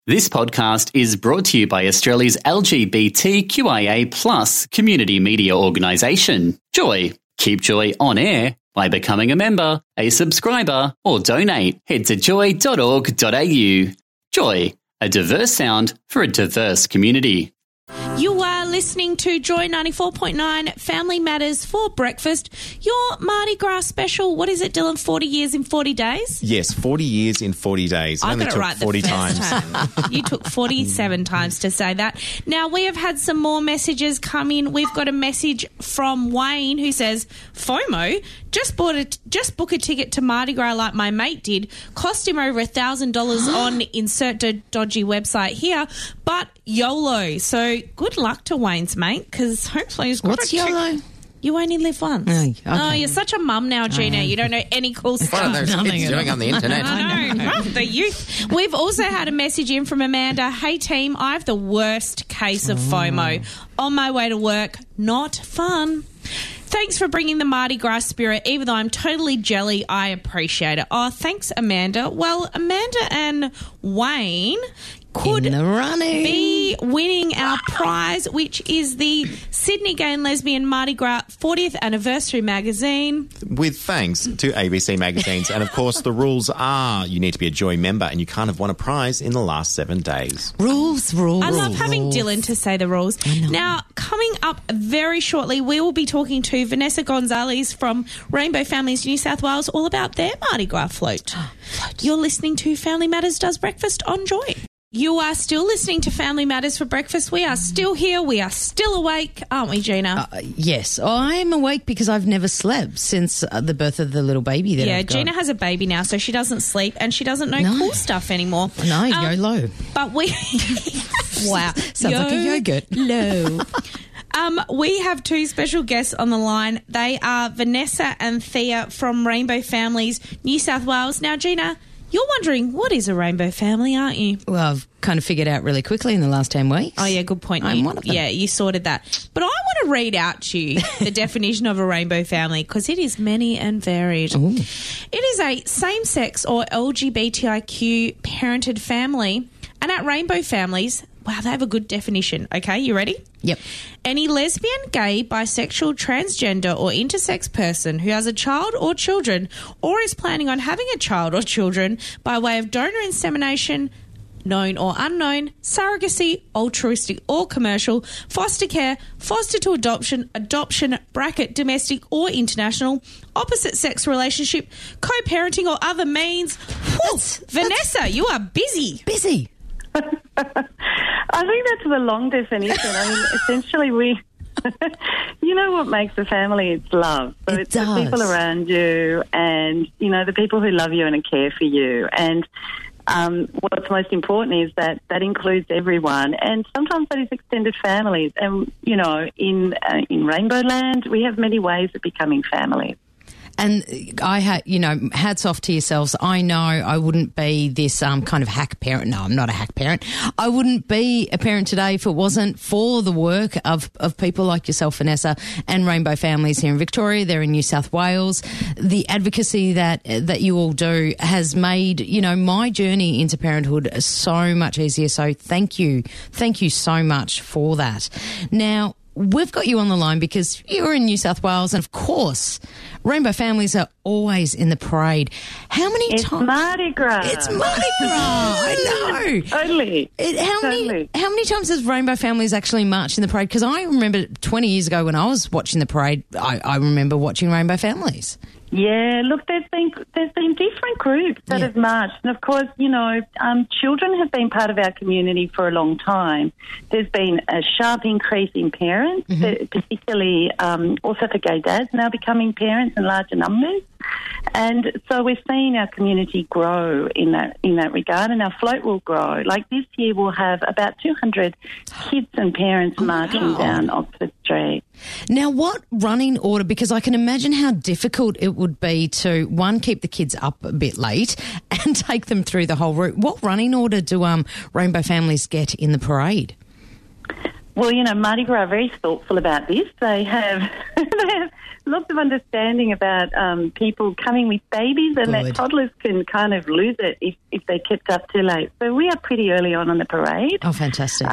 This podcast is brought to you by Australia's LGBTQIA+ community media organisation, Joy. Keep Joy on air by becoming a member, a subscriber, or donate. Head to joy.org.au. Joy, a diverse sound for a diverse community. You are listening to Joy 94.9 Family Matters for breakfast. Your Mardi Gras special, what is it, Dylan, 40 years in 40 days? Yes, 40 years in 40 days. I only got it took right 40 the first times. time. You took 47 times to say that. Now, we have had some more messages come in. We've got a message from Wayne who says, FOMO, just book a ticket to Mardi Gras like my mate did. Cost him over $1,000 on insert dodgy website here, but YOLO. So good luck to Wayne's mate, because hopefully he's got What's YOLO? You only live once. Oh, okay. Oh, you're such a mum now, Gina. You don't know any cool stuff. What are those kids doing on the internet? I know. Oh, the youth. We've also had a message in from Amanda. Hey, team, I have the worst case of FOMO. On my way to work, not fun. Thanks for bringing the Mardi Gras spirit. Even though I'm totally jelly, I appreciate it. Oh, thanks, Amanda. Well, Amanda and Wayne could In the running. be winning our prize, which is the Sydney Gay and Lesbian Mardi Gras 40th Anniversary magazine. With thanks to ABC Magazines. And, of course, the rules are you need to be a Joy member and you can't have won a prize in the last 7 days. Rules. I love having Dylan to say the rules. know. Now, coming up very shortly, we will be talking to Vanessa Gonzalez from Rainbow Families New South Wales all about their Mardi Gras float. You're listening to Family Matters Does Breakfast on Joy. You are still listening to Family Matters for breakfast. We are still here. We are still awake, aren't we, Gina? Yes, I'm awake because I've never slept since the birth of the little baby that I've got. Gina has a baby now, so she doesn't sleep and she doesn't know cool stuff anymore. No, YOLO. But we... Wow, sounds like a yogurt. Low. We have 2 special guests on the line. They are Vanessa and Thea from Rainbow Families New South Wales. Now, Gina, you're wondering, what is a rainbow family, aren't you? Well, I've kind of figured out really quickly in the last 10 weeks. Oh, yeah, good point. I'm one of them. Yeah, you sorted that. But I want to read out to you the definition of a rainbow family because it is many and varied. Ooh. It is a same-sex or LGBTIQ parented family. And at Rainbow Families, wow, they have a good definition. Okay, you ready? Yep. Any lesbian, gay, bisexual, transgender or intersex person who has a child or children or is planning on having a child or children by way of donor insemination, known or unknown, surrogacy, altruistic or commercial, foster care, foster to adoption, (domestic or international), opposite sex relationship, co-parenting or other means. Vanessa, you are busy. Busy. I think that's the long definition. I mean, essentially you know what makes a family? It's love. So it's the people around you and, you know, the people who love you and care for you. And what's most important is that includes everyone. And sometimes that is extended families. And, you know, in Rainbow Land, we have many ways of becoming families. And hats off to yourselves. I know I wouldn't be this kind of hack parent. No, I'm not a hack parent. I wouldn't be a parent today if it wasn't for the work of people like yourself, Vanessa, and Rainbow Families here in Victoria. They're in New South Wales. The advocacy that you all do has made, you know, my journey into parenthood so much easier. So thank you. Thank you so much for that. Now, we've got you on the line because you're in New South Wales, and of course, Rainbow Families are always in the parade. How many times? It's Mardi Gras. It's Mardi Gras. I know. Totally. How many times has Rainbow Families actually marched in the parade? Because I remember 20 years ago when I was watching the parade, I remember watching Rainbow Families. Yeah, look, there's been different groups that have marched. And, of course, you know, children have been part of our community for a long time. There's been a sharp increase in parents, particularly also for gay dads now becoming parents in larger numbers. And so we're seeing our community grow in that regard, and our float will grow. Like this year we'll have about 200 kids and parents marching down Oxford Street. Now, what running order, because I can imagine how difficult it would be to, one, keep the kids up a bit late and take them through the whole route. What running order do Rainbow Families get in the parade? Well, Mardi Gras are very thoughtful about this. They have lots of understanding about people coming with babies, and that toddlers can kind of lose it if they're kept up too late. So we are pretty early on the parade. Oh, fantastic.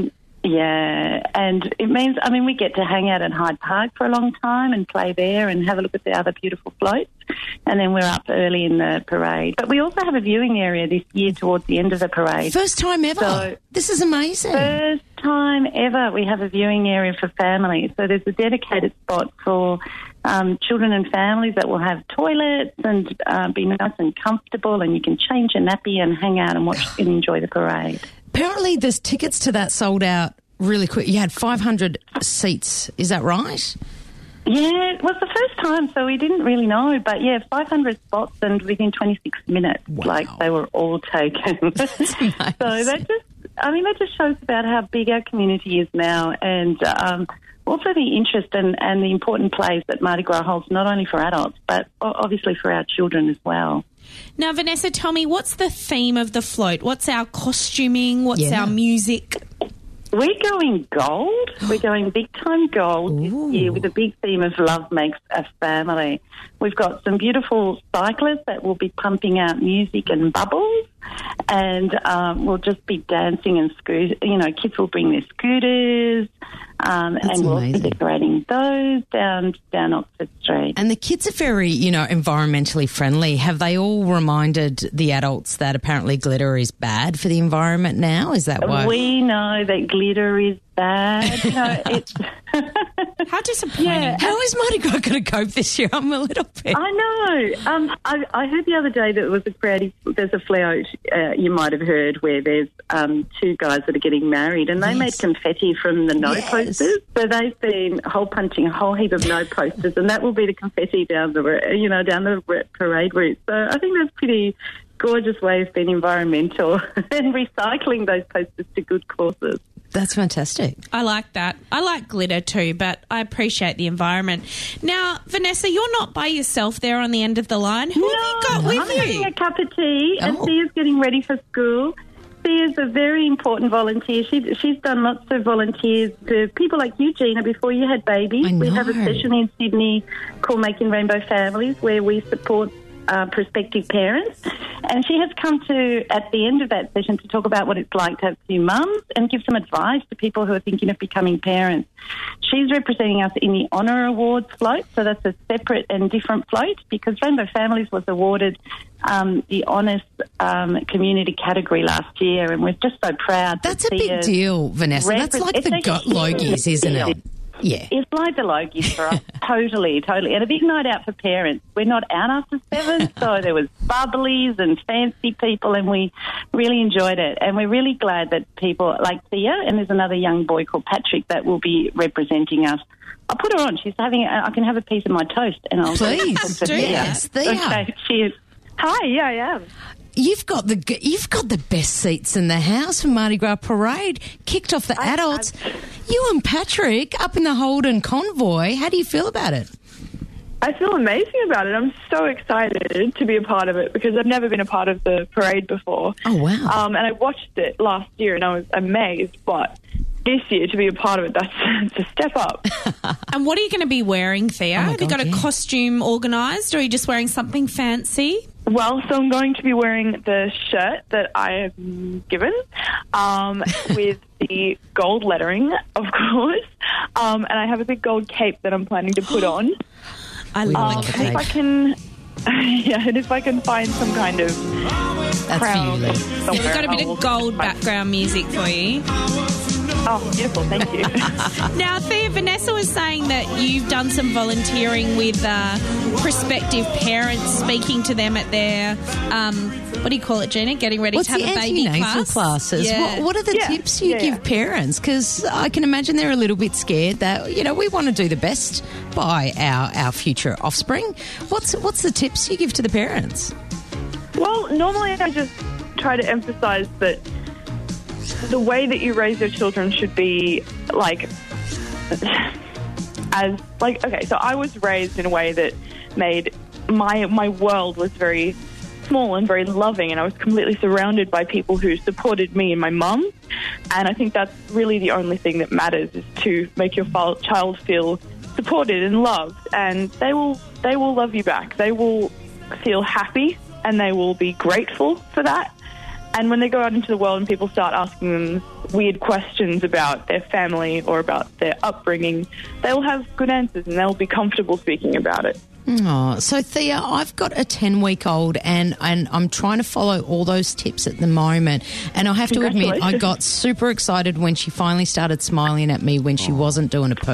Yeah, and it means, we get to hang out at Hyde Park for a long time and play there and have a look at the other beautiful floats, and then we're up early in the parade. But we also have a viewing area this year towards the end of the parade. First time ever. So, this is amazing. First time ever we have a viewing area for families. So there's a dedicated spot for children and families that will have toilets and be nice and comfortable, and you can change your nappy and hang out and watch and enjoy the parade. Apparently there's tickets to that sold out really quick. You had 500 seats. Is that right? Yeah, it was the first time, so we didn't really know. But, 500 spots, and within 26 minutes, they were all taken. That's amazing. So that just shows about how big our community is now, and also the interest and the important place that Mardi Gras holds, not only for adults, but obviously for our children as well. Now, Vanessa, tell me, what's the theme of the float? What's our costuming? What's our music? We're going gold. We're going big-time gold this year with a big theme of love makes a family. We've got some beautiful cyclists that will be pumping out music and bubbles, and we'll just be dancing and kids will bring their scooters, and we'll be decorating those down Oxford Street. And the kids are very, environmentally friendly. Have they all reminded the adults that apparently glitter is bad for the environment now? Is that why? We know that glitter is bad. It's how disappointing. Yeah. How is Mardi Gras going to cope this year? I'm a little bit... I know. I heard the other day that it was there's a float, you might have heard, where there's two guys that are getting married, and they made confetti from the no posters. So they've been hole-punching a whole heap of no posters, and that will be the confetti down the parade route. So I think that's pretty gorgeous way of being environmental and recycling those posters to good causes. That's fantastic. I like that. I like glitter too, but I appreciate the environment. Now, Vanessa, you're not by yourself there on the end of the line. Who have you got with I'm you? having a cup of tea, and Thea's getting ready for school. Thea's a very important volunteer. She's done lots of volunteers to people like you, Gina, before you had babies. I know. We have a session in Sydney called Making Rainbow Families where we support prospective parents, and she has come to, at the end of that session, to talk about what it's like to have two mums and give some advice to people who are thinking of becoming parents. She's representing us in the Honour Awards float, so that's a separate and different float because Rainbow Families was awarded the Honest Community category last year, and we're just so proud. That's a big deal, Vanessa. That's like the Logies, isn't it? Yeah. It's like the Logies for us, totally. And a big night out for parents. We're not out after 7, so there was bubblies and fancy people, and we really enjoyed it. And we're really glad that people like Thea, and there's another young boy called Patrick that will be representing us. I'll put her on. She's having. I can have a piece of my toast, and I'll please do. Yes, Thea. Okay, cheers. Hi, yeah, I am. You've got the best seats in the house for Mardi Gras Parade. Kicked off the adults. You and Patrick up in the Holden convoy. How do you feel about it? I feel amazing about it. I'm so excited to be a part of it because I've never been a part of the parade before. Oh, wow. And I watched it last year and I was amazed, but this year to be a part of it, that's a step up. And what are you going to be wearing, Thea? Have you got a costume organised, or are you just wearing something fancy? Well, so I'm going to be wearing the shirt that I have given with the gold lettering, of course, and I have a big gold cape that I'm planning to put on. I love the cape. If I can... and if I can find some kind of crown. We've got a bit of gold background music for you. Oh, beautiful. Thank you. Now, Thea, Vanessa was saying that you've done some volunteering with prospective parents, speaking to them at their, what do you call it, Gina? Getting ready to have a baby class? Classes. Yeah. What are the tips you give parents? Because I can imagine they're a little bit scared that, we want to do the best by our future offspring. What's the tips you give to the parents? Well, normally I just try to emphasise that the way that you raise your children should be so I was raised in a way that made my world was very small and very loving, and I was completely surrounded by people who supported me and my mum. And I think that's really the only thing that matters, is to make your child feel supported and loved, and they will love you back. They will feel happy and they will be grateful for that. And when they go out into the world and people start asking them weird questions about their family or about their upbringing, they will have good answers and they'll be comfortable speaking about it. Oh, so Thea, I've got a 10-week-old and I'm trying to follow all those tips at the moment. And I have to admit, I got super excited when she finally started smiling at me when she wasn't doing a poo.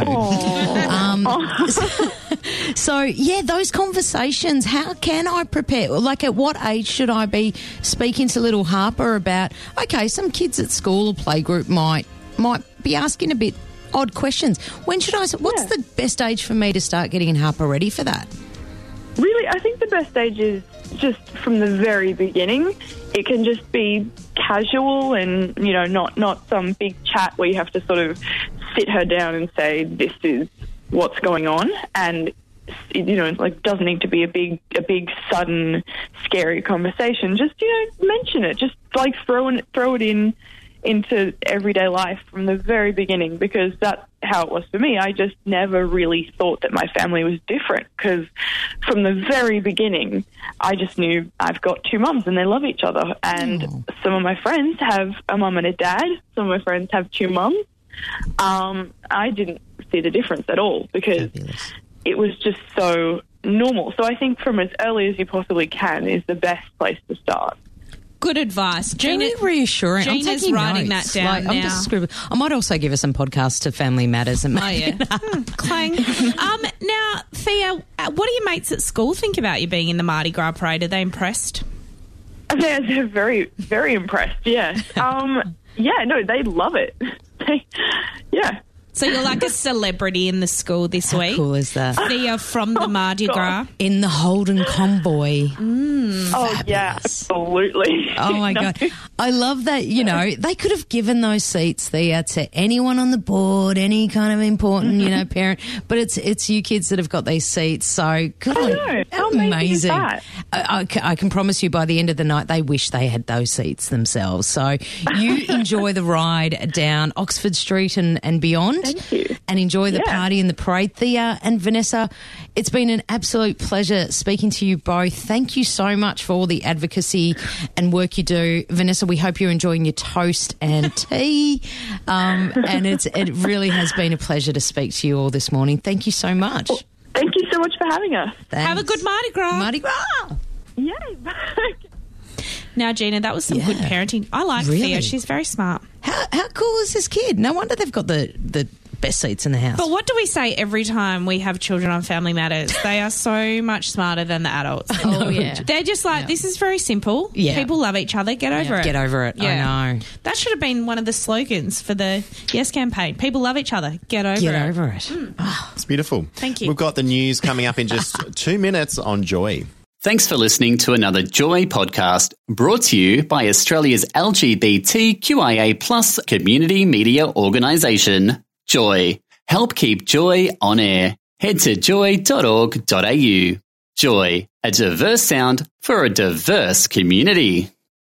So, yeah, those conversations, how can I prepare? Like, at what age should I be speaking to little Harper about, okay, some kids at school or playgroup might be asking a bit odd questions. When should I? What's the best age for me to start getting Harper ready for that? Really, I think the best age is just from the very beginning. It can just be casual and, you know, not some big chat where you have to sort of sit her down and say, this is what's going on. And, you know, like, doesn't need to be a big, sudden, scary conversation. Just, you know, mention it. Just, like, throw it into everyday life from the very beginning, because that's how it was for me. I just never really thought that my family was different, because from the very beginning I just knew I've got two mums and they love each other, and some of my friends have a mum and a dad, some of my friends have two mums. I didn't see the difference at all, because it was just so normal. So I think from as early as you possibly can is the best place to start. Good advice. Very reassuring. Gina's I'm taking writing notes. that down now. I'm just scribbling. I might also give her some podcasts to Family Matters. And clang. Now, Thea, what do your mates at school think about you being in the Mardi Gras parade? Are they impressed? They're very, very impressed, yes. Yeah, no, they love it. Yeah. So you're like a celebrity in the school this week. How cool is that? Thea from the Mardi Gras. In the Holden convoy. Oh, yeah, absolutely. Oh, my God. I love that, you know, they could have given those seats there to anyone on the board, any kind of important, you know, parent. But it's you kids that have got these seats. So good. I know. How amazing is that? I can promise you by the end of the night they wish they had those seats themselves. So you enjoy the ride down Oxford Street and beyond. Thank you. And enjoy the party and the parade. Thea and Vanessa, it's been an absolute pleasure speaking to you both. Thank you so much for all the advocacy and work you do. Vanessa, we hope you're enjoying your toast and tea. And it really has been a pleasure to speak to you all this morning. Thank you so much. Well, thank you so much for having us. Thanks. Have a good Mardi Gras. Mardi Gras. Yay. Now, Gina, that was some good parenting. I like Thea. She's very smart. How cool is this kid? No wonder they've got the best seats in the house. But what do we say every time we have children on Family Matters? They are so much smarter than the adults. Oh, yeah. They're just like, this is very simple. Yeah. People love each other. Get over it. Get over it. Yeah. I know. That should have been one of the slogans for the Yes campaign. People love each other. Get over it. Get over it. It's beautiful. Thank you. We've got the news coming up in just 2 minutes on Joy. Thanks for listening to another Joy podcast brought to you by Australia's LGBTQIA+ community media organisation, Joy. Help keep Joy on air. Head to joy.org.au. Joy, a diverse sound for a diverse community.